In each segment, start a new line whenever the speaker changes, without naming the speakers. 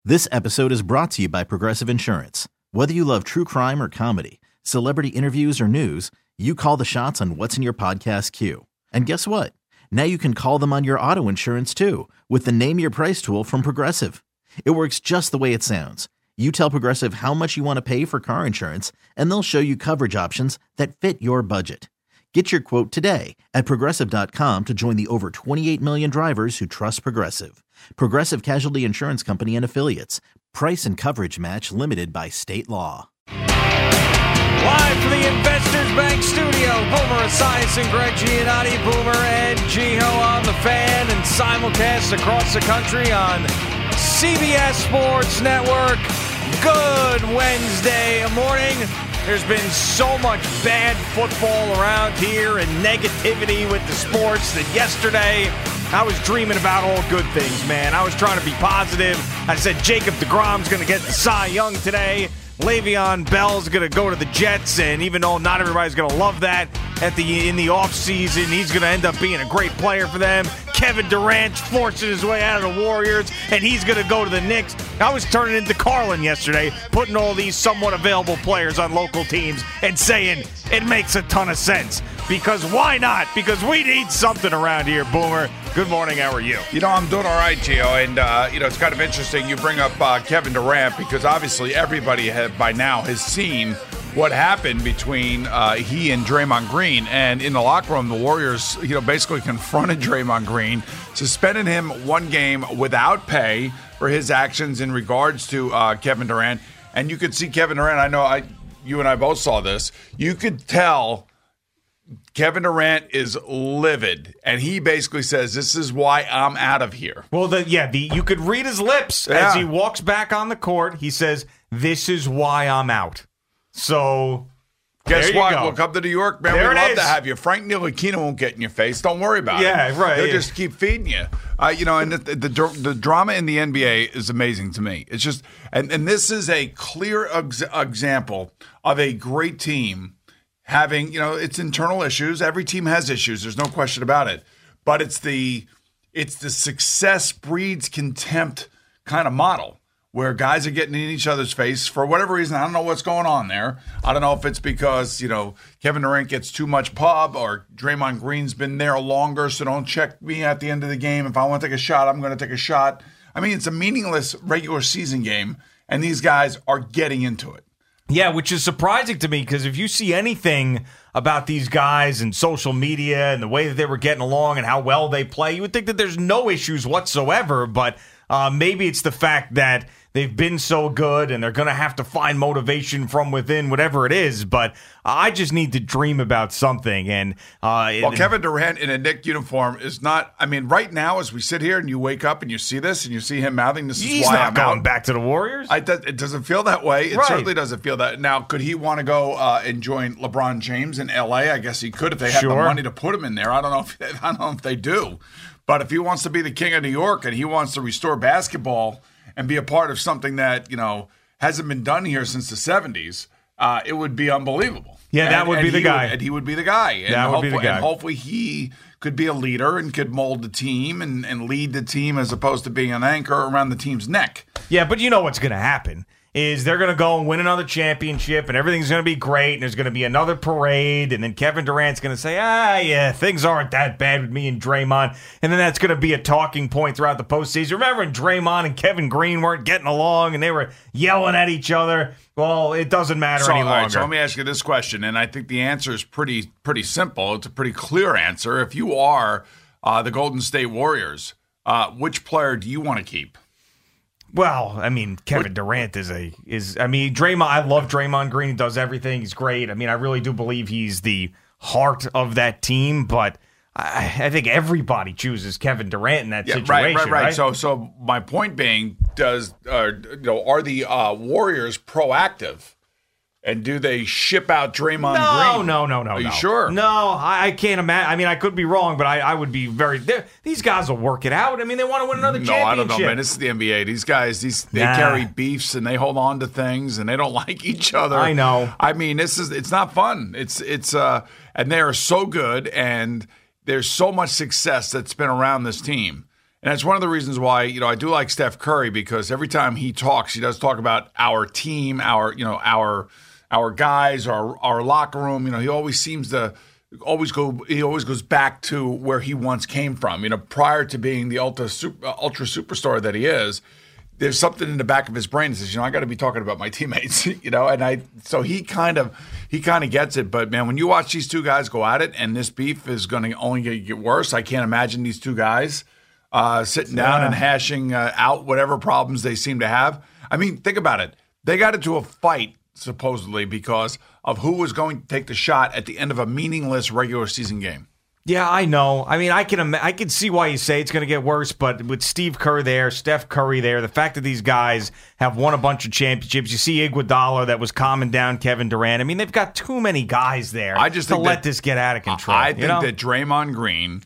This episode is brought to you by Progressive Insurance. Whether you love true crime or comedy, celebrity interviews or news, you call the shots on what's in your podcast queue. And guess what? Now you can call them on your auto insurance too with the Name Your Price tool from Progressive. It works just the way it sounds. You tell Progressive how much you want to pay for car insurance, and they'll show you coverage options that fit your budget. Get your quote today at Progressive.com to join the over 28 million drivers who trust Progressive. Progressive Casualty Insurance Company and Affiliates. Price and coverage match limited by state law.
Live from the Investors Bank studio, Boomer Esiason and Greg Giannotti, Boomer and Giho on the Fan, and simulcast across the country on CBS Sports Network. Good Wednesday morning. There's been so much bad football around here and negativity with the sports that yesterday I was dreaming about all good things, man. I was trying to be positive. I said Jacob deGrom's going to get the Cy Young today. Le'Veon Bell's going to go to the Jets, and even though not everybody's going to love that in the offseason, he's going to end up being a great player for them. Kevin Durant's forcing his way out of the Warriors, and he's going to go to the Knicks. I was turning into Carlin yesterday, putting all these somewhat available players on local teams and saying it makes a ton of sense. Because why not? Because we need something around here, Boomer. Good morning. How are you?
You know, I'm doing all right, Gio. And, it's kind of interesting you bring up Kevin Durant because obviously everybody by now has seen what happened between he and Draymond Green. And in the locker room, the Warriors, basically confronted Draymond Green, suspended him one game without pay for his actions in regards to Kevin Durant. And you could see Kevin Durant. I know you and I both saw this. You could tell Kevin Durant is livid, and he basically says, "This is why I'm out of here."
Well, you could read his lips as he walks back on the court. He says, "This is why I'm out." So,
guess what? We'll come to New York, man. We'd love to have you. Frank Ntilikina won't get in your face. Don't worry about it.
Yeah, right.
They'll just keep feeding you. And the drama in the NBA is amazing to me. It's just, and this is a clear example of a great team having, its internal issues. Every team has issues. There's no question about it. But it's the success breeds contempt kind of model where guys are getting in each other's face for whatever reason. I don't know what's going on there. I don't know if it's because, Kevin Durant gets too much pub or Draymond Green's been there longer, so don't check me at the end of the game. If I want to take a shot, I'm going to take a shot. I mean, it's a meaningless regular season game, and these guys are getting into it.
Yeah, which is surprising to me because if you see anything about these guys and social media and the way that they were getting along and how well they play, you would think that there's no issues whatsoever. But maybe it's the fact that they've been so good and they're going to have to find motivation from within, whatever it is. But I just need to dream about something. And
Kevin Durant in a Knicks uniform is not. I mean, right now, as we sit here and you wake up and you see this and you see him mouthing, "This is why I'm
going
out."
Back to the Warriors.
It doesn't feel that way. It certainly doesn't feel that. Now, could he want to go and join LeBron James in L.A.? I guess he could if they had the money to put him in there. I don't know if they do. But if he wants to be the king of New York and he wants to restore basketball and be a part of something that, hasn't been done here since the 70s, it would be unbelievable.
Yeah, that would be the guy.
And he would be the guy.
That would be the guy.
And hopefully he could be a leader and could mold the team and lead the team as opposed to being an anchor around the team's neck.
Yeah, but you know what's going to happen is they're going to go and win another championship and everything's going to be great and there's going to be another parade and then Kevin Durant's going to say, yeah, things aren't that bad with me and Draymond. And then that's going to be a talking point throughout the postseason. Remember when Draymond and Kevin Green weren't getting along and they were yelling at each other? Well, it doesn't matter any longer.
All right, so let me ask you this question, and I think the answer is pretty simple. It's a pretty clear answer. If you are the Golden State Warriors, which player do you want to keep?
Well, I mean, Kevin Durant Draymond. I love Draymond Green. He does everything. He's great. I mean, I really do believe he's the heart of that team. But I think everybody chooses Kevin Durant in that situation. Right.
So my point being, are the Warriors proactive? And do they ship out Draymond Green?
No.
Are you sure?
No, I can't imagine. I mean, I could be wrong, but I would be very... These guys will work it out. I mean, they want to win another championship.
No, I don't know, man. This is the NBA. These guys, they carry beefs and they hold on to things and they don't like each other.
I know.
I mean, it's not fun. And they are so good and there's so much success that's been around this team. And that's one of the reasons why, I do like Steph Curry, because every time he talks, he does talk about our team, our guys, our locker room. He always seems to always goes back to where he once came from. Prior to being the ultra superstar that he is, there's something in the back of his brain that says, I got to be talking about my teammates, so he kind of gets it. But man, when you watch these two guys go at it, and this beef is going to only get worse, I can't imagine these two guys sitting down and hashing out whatever problems they seem to have. I mean, think about it. They got into a fight supposedly because of who was going to take the shot at the end of a meaningless regular season game.
Yeah, I know. I mean, I can see why you say it's going to get worse, but with Steve Kerr there, Steph Curry there, the fact that these guys have won a bunch of championships, you see Iguodala that was calming down Kevin Durant. I mean, they've got too many guys there to let this get out of control.
I think that Draymond Green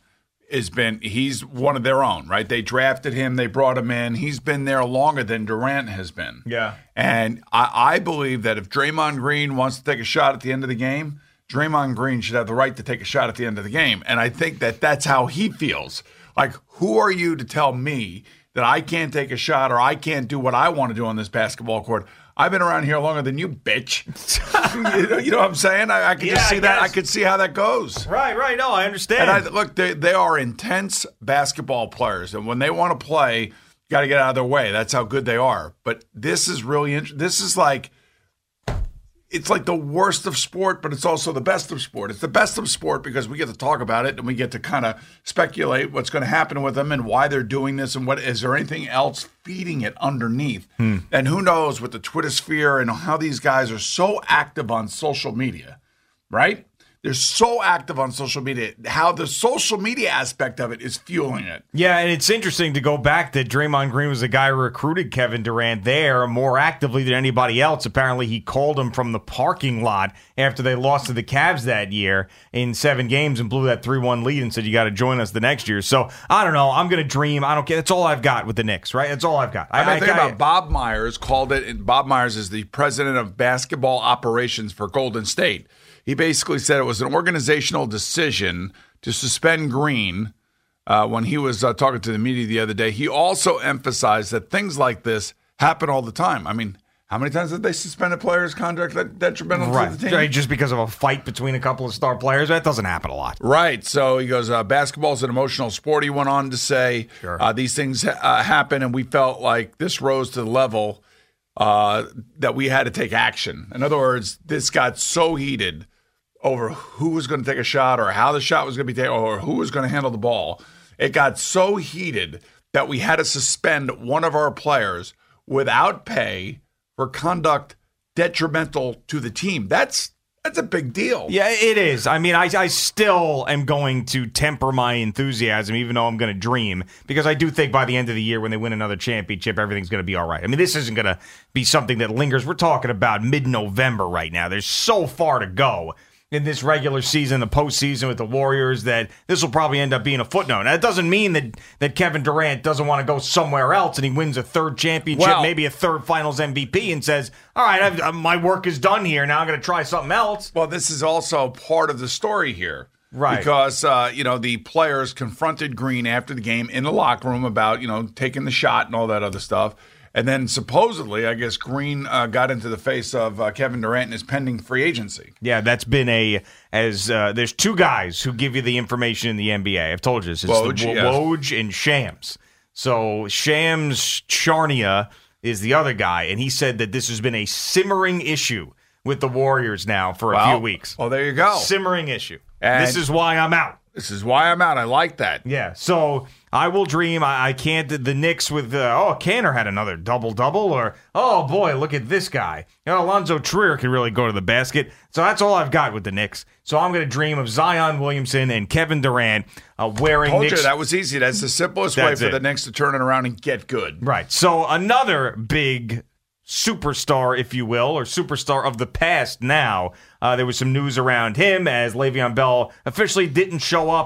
he's one of their own, right? They drafted him, they brought him in. He's been there longer than Durant has been.
Yeah.
And I believe that if Draymond Green wants to take a shot at the end of the game, Draymond Green should have the right to take a shot at the end of the game. And I think that that's how he feels. Like, who are you to tell me that I can't take a shot or I can't do what I want to do on this basketball court? I've been around here longer than you, bitch. you know what I'm saying? I can just see that. I can see how that goes.
Right. No, I understand.
And look, they are intense basketball players. And when they want to play, you got to get out of their way. That's how good they are. But this is really interesting. This is like, it's like the worst of sport, but it's also the best of sport. It's the best of sport because we get to talk about it and we get to kind of speculate what's going to happen with them and why they're doing this and what is there anything else feeding it underneath. And who knows with the Twitter sphere and how these guys are so active on social media, right? They're so active on social media, how the social media aspect of it is fueling it.
Yeah, and it's interesting to go back that Draymond Green was the guy who recruited Kevin Durant there more actively than anybody else. Apparently, he called him from the parking lot after they lost to the Cavs that year in 7 games and blew that 3-1 lead and said, you got to join us the next year. So, I don't know. I'm going to dream. I don't care. That's all I've got with the Knicks, right? That's all I've got.
I think about Bob Myers called it, and Bob Myers is the president of basketball operations for Golden State. He basically said it was an organizational decision to suspend Green when he was talking to the media the other day. He also emphasized that things like this happen all the time. I mean, how many times have they suspended players' contract detrimental to the team?
Right, just because of a fight between a couple of star players. That doesn't happen a lot.
Right. So he goes, basketball is an emotional sport, he went on to say.
Sure.
These things happen, and we felt like this rose to the level that we had to take action. In other words, this got so heated over who was going to take a shot or how the shot was going to be taken or who was going to handle the ball. It got so heated that we had to suspend one of our players without pay for conduct detrimental to the team. That's a big deal.
Yeah, it is. I mean, I still am going to temper my enthusiasm, even though I'm going to dream, because I do think by the end of the year when they win another championship, everything's going to be all right. I mean, this isn't going to be something that lingers. We're talking about mid-November right now. There's so far to go in this regular season, the postseason with the Warriors, that this will probably end up being a footnote. Now, it doesn't mean that Kevin Durant doesn't want to go somewhere else and he wins a 3rd championship, maybe a 3rd finals MVP, and says, all right, my work is done here. Now I'm going to try something else.
Well, this is also part of the story here.
Right.
Because, the players confronted Green after the game in the locker room about, taking the shot and all that other stuff. And then supposedly, I guess Green got into the face of Kevin Durant and his pending free agency.
Yeah, that's been there's 2 guys who give you the information in the NBA. I've told you this. It's Woj and Shams. So Shams Charania is the other guy, and he said that this has been a simmering issue with the Warriors now for a few weeks.
Well, there you go.
Simmering issue. And this is why I'm out.
This is why I'm out. I like that.
Yeah, so I will dream. I can't. The Knicks with, Canner had another double-double, or, oh, boy, look at this guy. Alonzo Trier can really go to the basket. So that's all I've got with the Knicks. So I'm going to dream of Zion Williamson and Kevin Durant wearing
Told
Knicks.
you, that was easy. That's the simplest way for the Knicks to turn it around and get good.
Right. So another big superstar, if you will, or superstar of the past now. There was some news around him as Le'Veon Bell officially didn't show up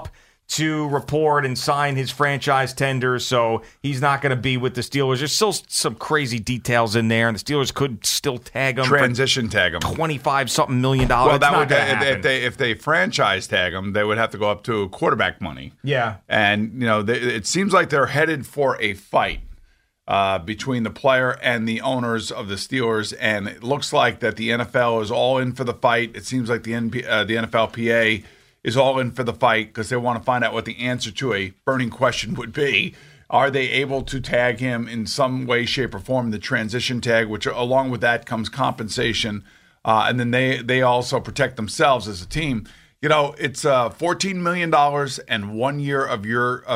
to report and sign his franchise tender, so he's not going to be with the Steelers. There's still some crazy details in there, and the Steelers could still tag him.
Transition tag him.
$25-something million.
Well, that would if they franchise tag him, they would have to go up to quarterback money.
Yeah.
And, it seems like they're headed for a fight between the player and the owners of the Steelers, and it looks like that the NFL is all in for the fight. It seems like the NFLPA is all in for the fight because they want to find out what the answer to a burning question would be. Are they able to tag him in some way, shape, or form, the transition tag, which along with that comes compensation, and then they also protect themselves as a team. It's $14 million and 1 year of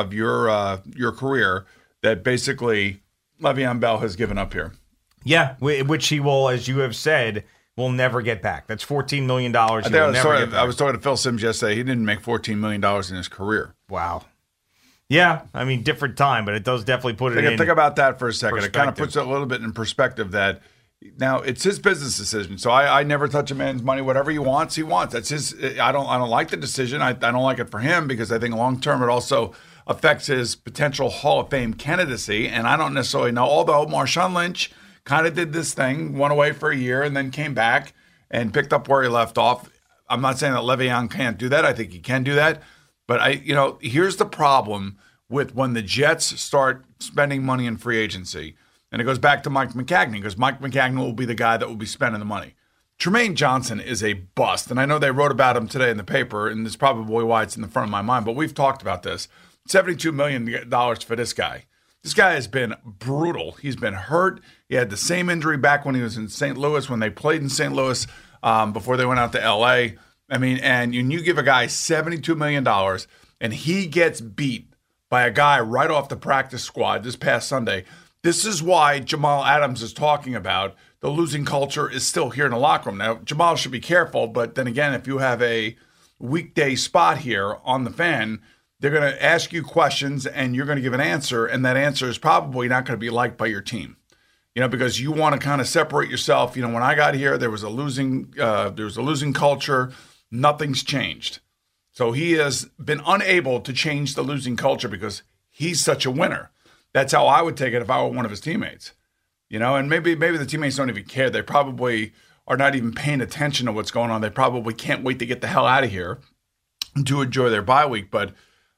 your career that basically Le'Veon Bell has given up here.
Yeah, which he will, as you have said, will never get back. That's $14 million. I
was talking to Phil Simms yesterday. He didn't make $14 million in his career.
Wow. Yeah, I mean, different time, but it does definitely put it in.
Think about that for a second. It kind of puts it a little bit in perspective that now it's his business decision. So I never touch a man's money. Whatever he wants, he wants. That's his. I don't like the decision. I don't like it for him because I think long term it also affects his potential Hall of Fame candidacy. And I don't necessarily know. Although Marshawn Lynch kind of did this thing, went away for a year, and then came back and picked up where he left off. I'm not saying that Le'Veon can't do that. I think he can do that. But here's the problem with when the Jets start spending money in free agency. And it goes back to Mike Maccagnan, because Mike Maccagnan will be the guy that will be spending the money. Trumaine Johnson is a bust. And I know they wrote about him today in the paper, and that's probably why it's in the front of my mind. But we've talked about this. $72 million for this guy. This guy has been brutal. He's been hurt. He had the same injury back when he was in St. Louis, when they played in St. Louis before they went out to L.A. I mean, and you give a guy $72 million, and he gets beat by a guy right off the practice squad this past Sunday. This is why Jamal Adams is talking about the losing culture is still here in the locker room. Now, Jamal should be careful, but then again, if you have a weekday spot here on the Fan, they're going to ask you questions and you're going to give an answer, and that answer is probably not going to be liked by your team. Because you want to kind of separate yourself. When I got here, there was a losing culture. Nothing's changed. So he has been unable to change the losing culture because he's such a winner. That's how I would take it if I were one of his teammates. And maybe the teammates don't even care. They probably are not even paying attention to what's going on. They probably can't wait to get the hell out of here and to enjoy their bye week. But,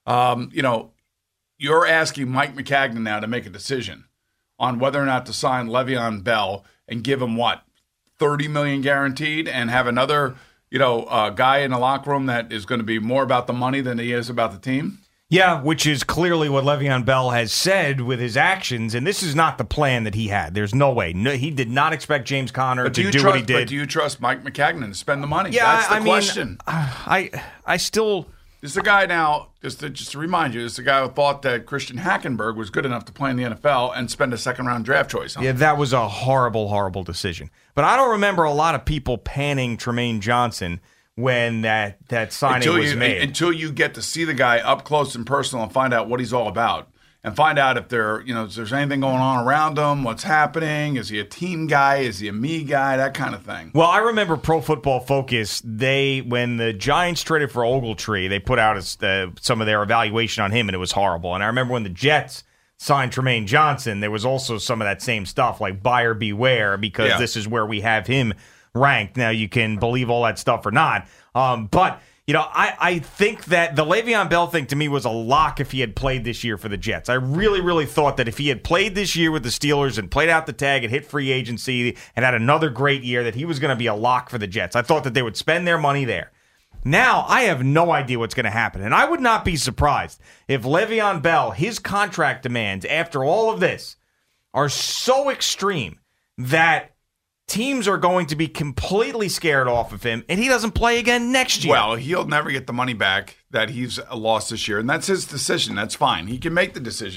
you're asking Mike Maccagnan now to make a decision on whether or not to sign Le'Veon Bell and give him $30 million guaranteed and have another guy in the locker room that is going to be more about the money than he is about the team?
Yeah, which is clearly what Le'Veon Bell has said with his actions, and this is not the plan that he had. There's no way. No, he did not expect James Conner to do what he did.
But do you trust Mike Maccagnan to spend the money?
Yeah,
that's the question.
I still...
This is the guy now, just to remind you, this is the guy who thought that Christian Hackenberg was good enough to play in the NFL and spend a second-round draft choice on him.
Yeah, that was a horrible, horrible decision. But I don't remember a lot of people panning Trumaine Johnson when that signing was made.
Until you get to see the guy up close and personal and find out what he's all about. And find out if there's anything going on around him, what's happening. Is he a team guy? Is he a me guy? That kind of thing.
Well, I remember Pro Football Focus, when the Giants traded for Ogletree, they put out some of their evaluation on him, and it was horrible. And I remember when the Jets signed Trumaine Johnson, there was also some of that same stuff, like buyer beware, because this is where we have him ranked. Now, you can believe all that stuff or not, but... I think that the Le'Veon Bell thing to me was a lock if he had played this year for the Jets. I really, really thought that if he had played this year with the Steelers and played out the tag and hit free agency and had another great year, that he was going to be a lock for the Jets. I thought that they would spend their money there. Now, I have no idea what's going to happen, and I would not be surprised if Le'Veon Bell, his contract demands after all of this, are so extreme that teams are going to be completely scared off of him, and he doesn't play again next year.
Well, he'll never get the money back that he's lost this year, and that's his decision. That's fine. He can make the decision.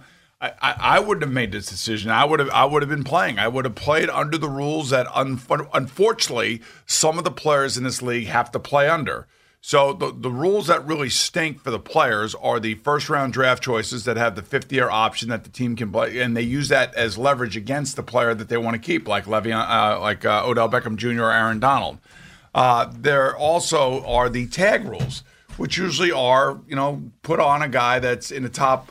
I wouldn't have made this decision. I would have been playing. I would have played under the rules that, unfortunately, some of the players in this league have to play under. So the rules that really stink for the players are the first-round draft choices that have the fifth-year option that the team can play, and they use that as leverage against the player that they want to keep, like Odell Beckham Jr. or Aaron Donald. There also are the tag rules, which usually are, put on a guy that's in the top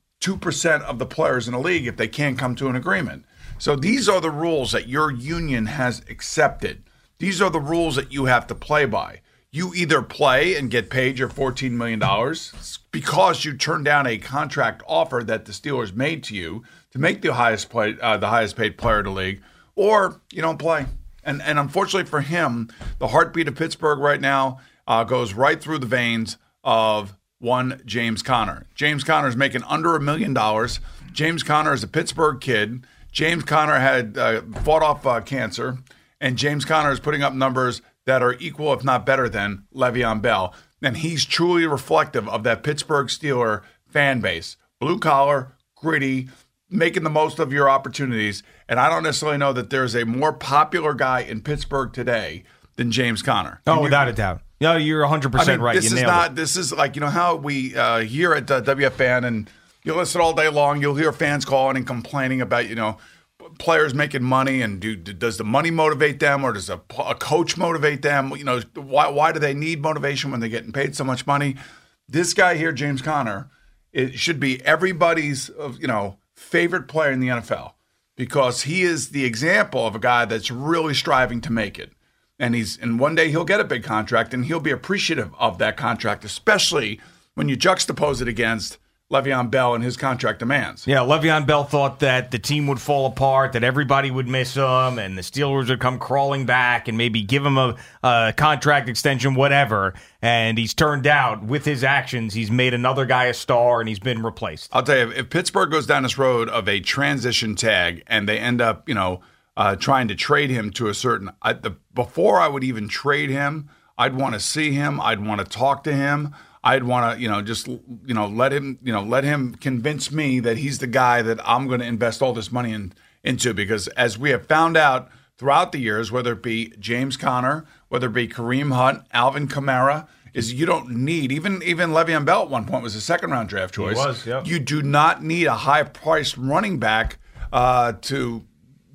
2% of the players in the league if they can't come to an agreement. So these are the rules that your union has accepted. These are the rules that you have to play by. You either play and get paid your $14 million because you turned down a contract offer that the Steelers made to you to make the highest paid player in the league, or you don't play. And unfortunately for him, the heartbeat of Pittsburgh right now goes right through the veins of one James Conner. James Conner is making under $1 million. James Conner is a Pittsburgh kid. James Conner had fought off cancer, and James Conner is putting up numbers that are equal, if not better than, Le'Veon Bell. And he's truly reflective of that Pittsburgh Steeler fan base. Blue collar, gritty, making the most of your opportunities. And I don't necessarily know that there's a more popular guy in Pittsburgh today than James Conner.
Oh, without a doubt. No, you're 100% right.
This is like, how we here at WFAN, and you listen all day long, you'll hear fans calling and complaining about, players making money, and does the money motivate them, or does a coach motivate them? Why do they need motivation when they're getting paid so much money? This guy here, James Conner, it should be everybody's favorite player in the NFL, because he is the example of a guy that's really striving to make it. And one day he'll get a big contract, and he'll be appreciative of that contract, especially when you juxtapose it against Le'Veon Bell and his contract demands.
Yeah, Le'Veon Bell thought that the team would fall apart, that everybody would miss him, and the Steelers would come crawling back and maybe give him a contract extension, whatever. And he's turned out, with his actions, he's made another guy a star, and he's been replaced.
I'll tell you, if Pittsburgh goes down this road of a transition tag and they end up, trying to trade him to a certain before I would even trade him, I'd want to see him. I'd want to talk to him. I'd want to, let him convince me that he's the guy that I'm going to invest all this money into. Because as we have found out throughout the years, whether it be James Conner, whether it be Kareem Hunt, Alvin Kamara, is you don't need, even Le'Veon Bell at one point was a second-round draft choice.
He was, yep.
You do not need a high-priced running back to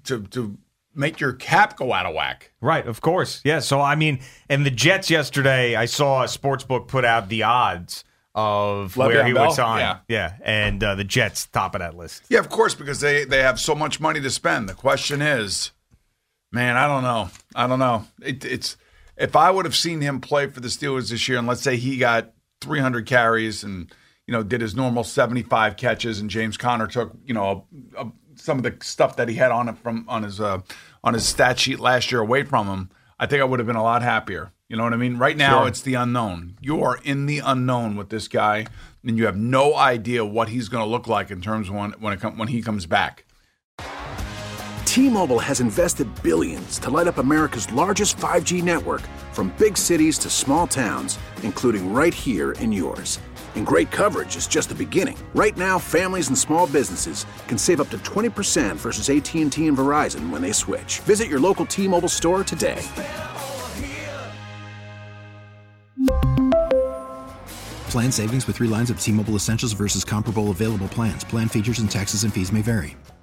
make your cap go out of whack.
Right, of course. Yeah, so and the Jets yesterday, I saw a sportsbook put out the odds of
Le'Veon
where he
Bell?
would sign. Yeah, and the Jets top of that list.
Yeah, of course, because they have so much money to spend. The question is, man, I don't know. It's if I would have seen him play for the Steelers this year, and let's say he got 300 carries and did his normal 75 catches, and James Conner took some of the stuff that he had on his stat sheet last year away from him, I think I would have been a lot happier. You know what I mean? Right now,
Sure.
It's the unknown. You are in the unknown with this guy, and you have no idea what he's going to look like in terms of when he comes back.
T-Mobile has invested billions to light up America's largest 5G network, from big cities to small towns, including right here in yours. And great coverage is just the beginning. Right now, families and small businesses can save up to 20% versus AT&T and Verizon when they switch. Visit your local T-Mobile store today.
Plan savings with 3 lines of T-Mobile Essentials versus comparable available plans. Plan features and taxes and fees may vary.